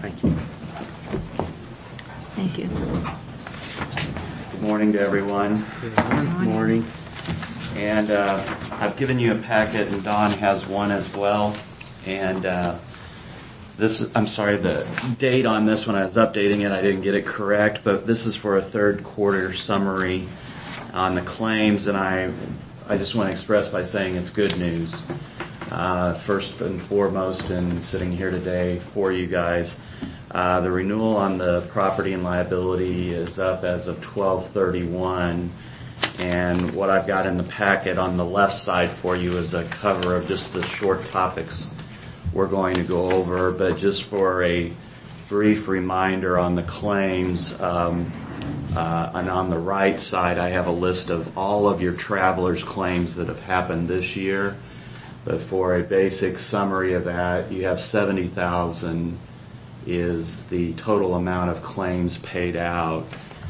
Thank you. Thank you. Good morning to everyone. Good morning. And I've given you a packet, and Don has one as well. And the date on this one, I was updating it, I didn't get it correct, but this is for a third quarter summary on the claims, and I just want to express by saying it's good news. First and foremost, and sitting here today for you guys, the renewal on the property and liability is up as of 12/31, and what I've got in the packet on the left side for you is a cover of just the short topics we're going to go over, but just for a brief reminder on the claims, and on the right side I have a list of all of your travelers' claims that have happened this year. But for a basic summary of that, you have 70,000 is the total amount of claims paid out.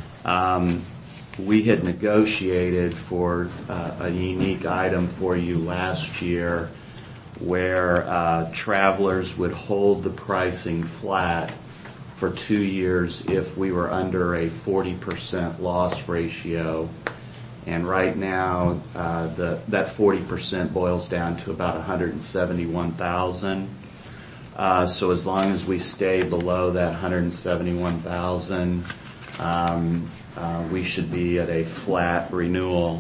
We had negotiated for a unique item for you last year where travelers would hold the pricing flat for 2 years if we were under a 40% loss ratio. And right now, that 40% boils down to about 171,000. So as long as we stay below that 171,000, we should be at a flat renewal.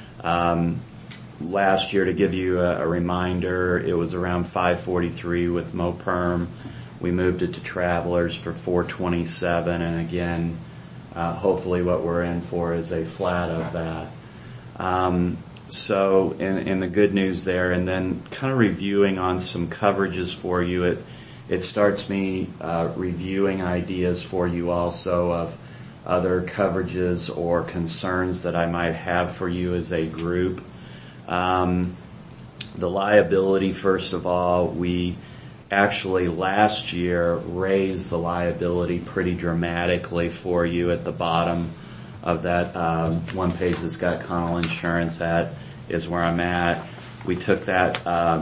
Last year, to give you a reminder, it was around 543 with MoPerm. We moved it to Travelers for 427, and again, hopefully what we're in for is a flat of that. So in the good news there, and then kind of reviewing on some coverages for you, it starts me reviewing ideas for you also of other coverages or concerns that I might have for you as a group. The liability, first of all, we actually last year raised the liability pretty dramatically for you at the bottom of that one page that's got Connell Insurance at is where I'm at. We took that,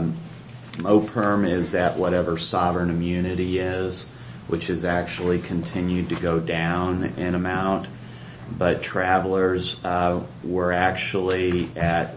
MoPerm is at whatever sovereign immunity is, which has actually continued to go down in amount. But Travelers were actually at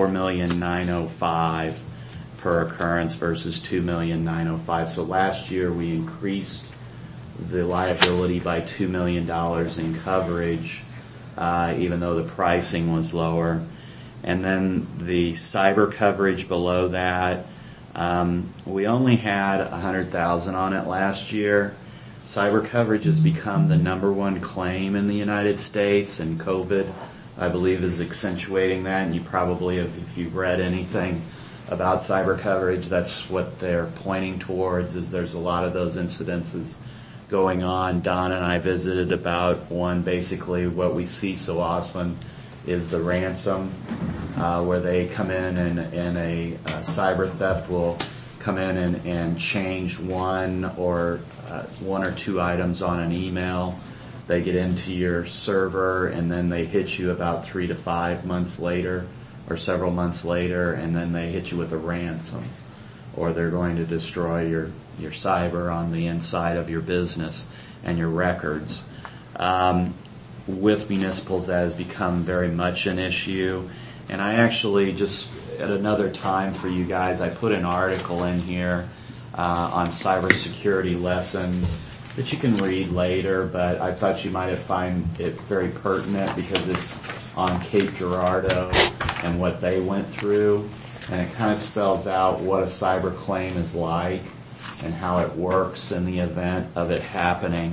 $4,905,000 per occurrence versus $2,905,000. So last year we increased the liability by $2 million in coverage, even though the pricing was lower. And then the cyber coverage below that, we only had 100,000 on it last year. Cyber coverage has become the number one claim in the United States, and COVID, I believe, is accentuating that. And you probably have, if you've read anything about cyber coverage, that's what they're pointing towards, is there's a lot of those incidences going on. Don and I visited about one. Basically what we see so often is the ransom, where they come in and a cyber theft will come in and change one or two items on an email. They get into your server and then they hit you about 3 to 5 months later or several months later, and then they hit you with a ransom, or they're going to destroy your cyber on the inside of your business and your records. With municipals, that has become very much an issue. And I actually just, at another time for you guys, I put an article in here on cybersecurity lessons that you can read later, but I thought you might find it very pertinent because it's on Cape Girardeau and what they went through, and it kind of spells out what a cyber claim is like and how it works in the event of it happening.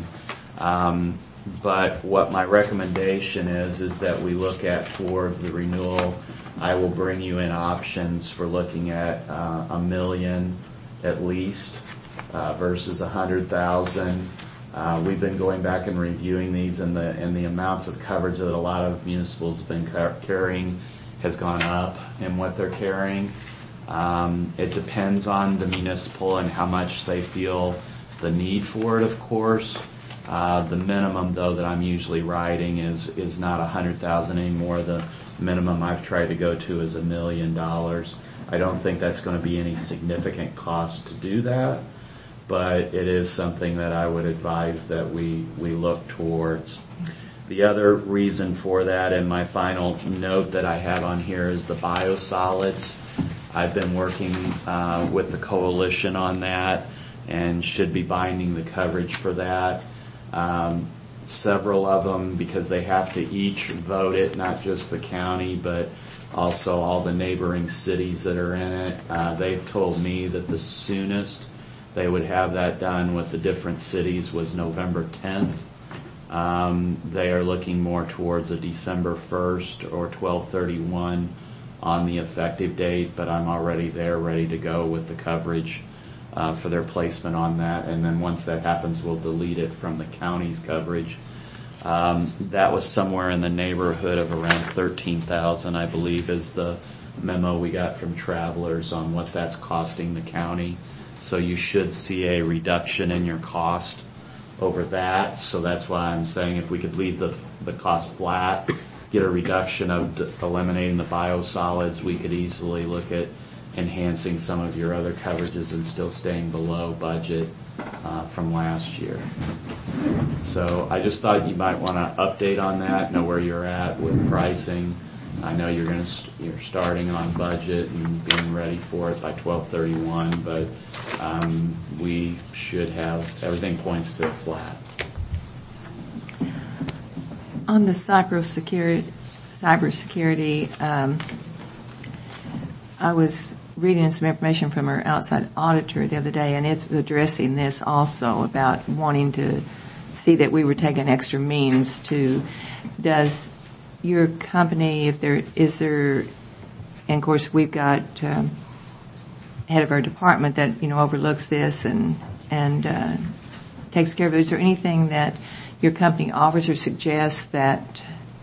But what my recommendation is that we look at towards the renewal. I will bring you in options for looking at $1 million at least versus 100,000. We've been going back and reviewing these, and the amounts of coverage that a lot of municipals have been carrying has gone up in what they're carrying. It depends on the municipal and how much they feel the need for it, of course. The minimum, though, that I'm usually writing is not 100,000 anymore. The minimum I've tried to go to is $1 million. I don't think that's going to be any significant cost to do that, but it is something that I would advise that we look towards. The other reason for that, and my final note that I have on here, is the biosolids. I've been working with the coalition on that and should be binding the coverage for that. Several of them, because they have to each vote it, not just the county, but also all the neighboring cities that are in it. They've told me that the soonest they would have that done with the different cities was November 10th. They are looking more towards a December 1st or 12/31 on the effective date, but I'm already there ready to go with the coverage for their placement on that. And then once that happens, we'll delete it from the county's coverage. That was somewhere in the neighborhood of around $13,000, I believe, is the memo we got from Travelers on what that's costing the county. So you should see a reduction in your cost over that. So that's why I'm saying if we could leave the cost flat, get a reduction of eliminating the biosolids, we could easily look at enhancing some of your other coverages and still staying below budget from last year. So I just thought you might want to update on that, know where you're at with pricing. I know you're starting on budget and being ready for it by 12/31, but we should have everything points to flat. On the cybersecurity, I was reading some information from our outside auditor the other day, and it's addressing this also about wanting to see that we were taking extra means to. Does your company, and of course we've got head of our department that overlooks this and takes care of it. Is there anything that your company offers or suggests that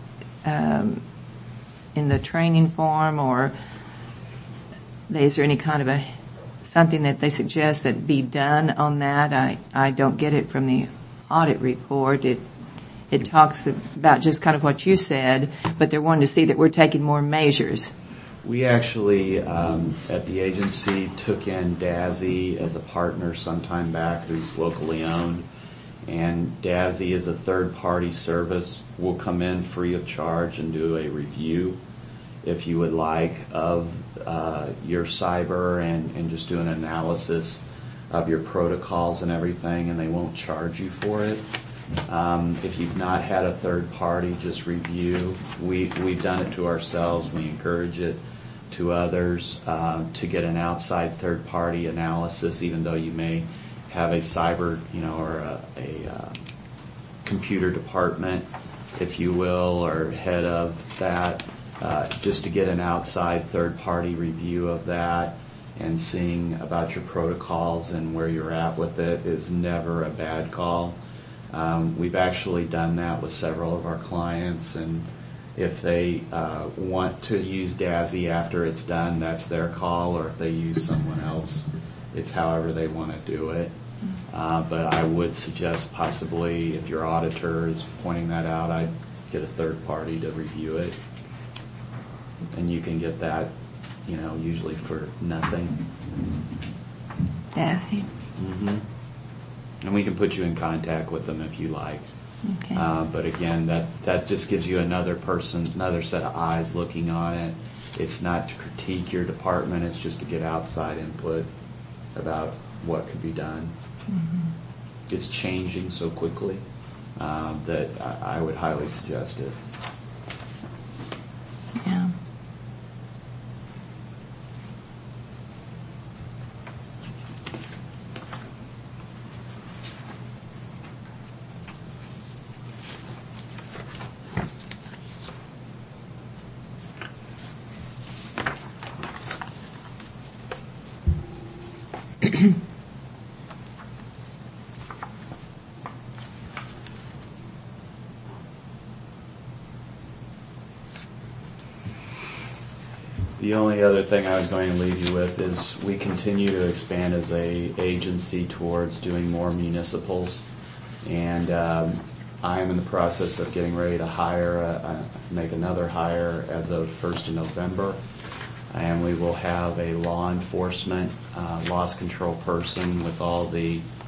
in the training form, or is there any kind of something that they suggest that be done on that? I don't get it from the audit report. It talks about just kind of what you said, but they're wanting to see that we're taking more measures. We actually, at the agency, took in DASI as a partner some time back, who's locally owned. And DASI is a third-party service. We'll come in free of charge and do a review, if you would like, of your cyber and just do an analysis of your protocols and everything, and they won't charge you for it. If you've not had a third party, just review. We've done it to ourselves. We encourage it to others to get an outside third party analysis, even though you may have a cyber, or a computer department, if you will, or head of that, just to get an outside third party review of that and seeing about your protocols and where you're at with it is never a bad call. We've actually done that with several of our clients, and if they want to use DASI after it's done, that's their call, or if they use someone else, it's however they want to do it. But I would suggest possibly, if your auditor is pointing that out, I'd get a third party to review it. And you can get that, usually for nothing. DASI. Mm-hmm. And we can put you in contact with them if you like. Okay. But again, that just gives you another set of eyes looking on it. It's not to critique your department, it's just to get outside input about what could be done. Mm-hmm. It's changing so quickly that I would highly suggest it. Yeah. The only other thing I was going to leave you with is we continue to expand as a agency towards doing more municipals, and I am in the process of getting ready to make another hire as of 1st of November, and we will have a law enforcement, loss control person with all the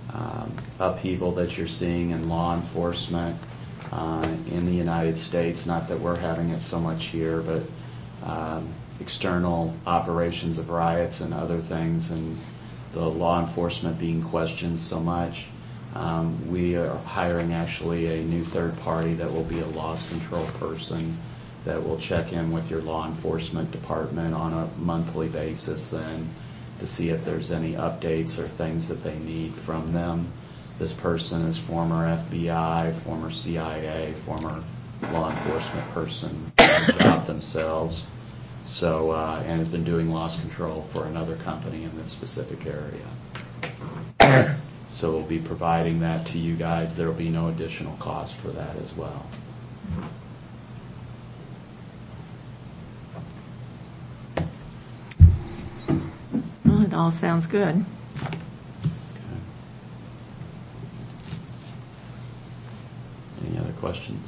upheaval that you're seeing in law enforcement in the United States. Not that we're having it so much here, but external operations of riots and other things, and the law enforcement being questioned so much. We are hiring actually a new third party that will be a loss control person that will check in with your law enforcement department on a monthly basis then to see if there's any updates or things that they need from them. This person is former FBI, former CIA, former law enforcement person, job themselves. So, and has been doing loss control for another company in this specific area. So we'll be providing that to you guys. There will be no additional cost for that as well. Well, it all sounds good. Okay. Any other questions?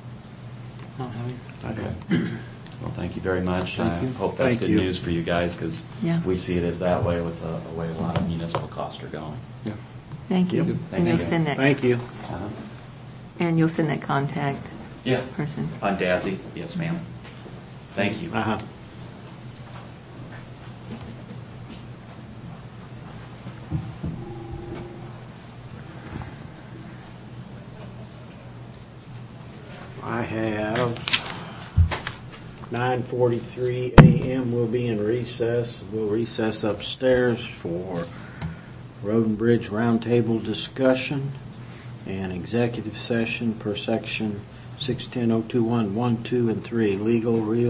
Okay. Well, thank you very much. I hope that's good news for you guys, because we see it as that way with the way a lot of municipal costs are going. Yeah. Thank you. Thank you. Send that. Thank you. And you'll send that contact Yeah. person. On Dazzy? Yes, ma'am. Thank you. Uh-huh. I have 9:43 a.m. We'll be in recess. We'll recess upstairs for Road and Bridge Roundtable discussion and executive session per section 610-021, 1, 2, and 3, legal, real